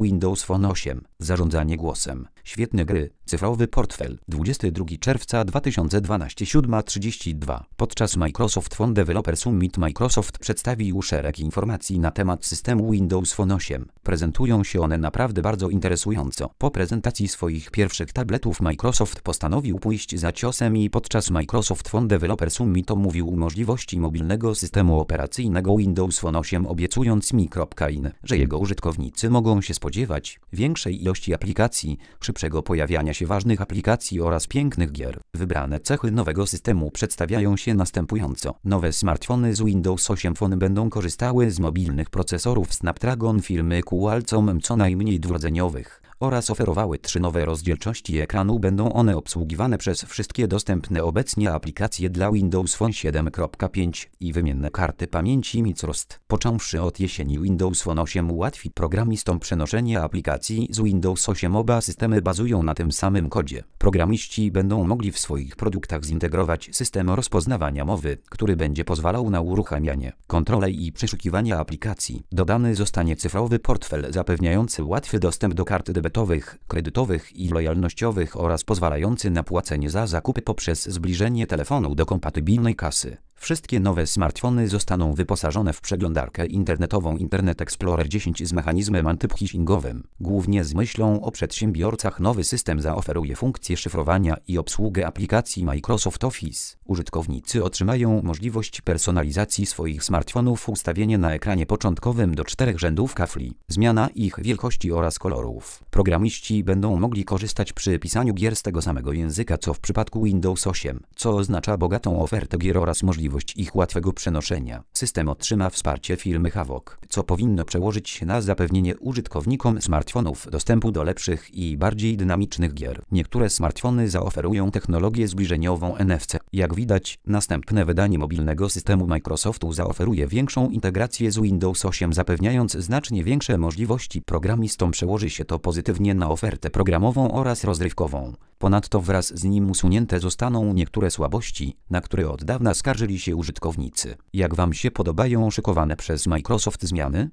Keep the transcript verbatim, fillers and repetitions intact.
Windows Phone osiem. Zarządzanie głosem. Świetne gry. Cyfrowy portfel. dwudziestego drugiego czerwca dwa tysiące dwunastego, siódma trzydzieści dwa. Podczas Microsoft Phone Developer Summit Microsoft przedstawił szereg informacji na temat systemu Windows Phone osiem. Prezentują się one naprawdę bardzo interesująco. Po prezentacji swoich pierwszych tabletów Microsoft postanowił pójść za ciosem i podczas Microsoft Phone Developer Summit omówił możliwości mobilnego systemu operacyjnego Windows Phone osiem, obiecując mi.in, że jego użytkownicy mogą się spodziewać większej ilości aplikacji, szybszego pojawiania się ważnych aplikacji oraz pięknych gier. Wybrane cechy nowego systemu przedstawiają się następująco. Nowe smartfony z Windows osiem Phone będą korzystały z mobilnych procesorów Snapdragon firmy Qualcomm co najmniej dwurdzeniowych oraz oferowały trzy nowe rozdzielczości ekranu. Będą one obsługiwane przez wszystkie dostępne obecnie aplikacje dla Windows Phone siedem kropka pięć i wymienne karty pamięci Microsoft. Począwszy od jesieni Windows Phone osiem ułatwi programistom przenoszenie aplikacji z Windows osiem. Oba systemy bazują na tym samym kodzie. Programiści będą mogli w swoich produktach zintegrować system rozpoznawania mowy, który będzie pozwalał na uruchamianie, kontrolę i przeszukiwanie aplikacji. Dodany zostanie cyfrowy portfel zapewniający łatwy dostęp do kart debetowych, kredytowych i lojalnościowych oraz pozwalający na płacenie za zakupy poprzez zbliżenie telefonu do kompatybilnej kasy. Wszystkie nowe smartfony zostaną wyposażone w przeglądarkę internetową Internet Explorer dziesięć z mechanizmem antyphishingowym. Głównie z myślą o przedsiębiorcach nowy system zaoferuje funkcje szyfrowania i obsługę aplikacji Microsoft Office. Użytkownicy otrzymają możliwość personalizacji swoich smartfonów, ustawienie na ekranie początkowym do czterech rzędów kafli, zmiana ich wielkości oraz kolorów. Programiści będą mogli korzystać przy pisaniu gier z tego samego języka co w przypadku Windows osiem, co oznacza bogatą ofertę gier oraz możliwość ich łatwego przenoszenia. System otrzyma wsparcie firmy Havok, co powinno przełożyć się na zapewnienie użytkownikom smartfonów dostępu do lepszych i bardziej dynamicznych gier. Niektóre smartfony zaoferują technologię zbliżeniową N F C. Jak widać, następne wydanie mobilnego systemu Microsoftu zaoferuje większą integrację z Windows osiem, zapewniając znacznie większe możliwości programistom. Przełoży się to pozytywnie na ofertę programową oraz rozrywkową. Ponadto wraz z nim usunięte zostaną niektóre słabości, na które od dawna skarżyli się użytkownicy. Jak Wam się podobają szykowane przez Microsoft zmiany?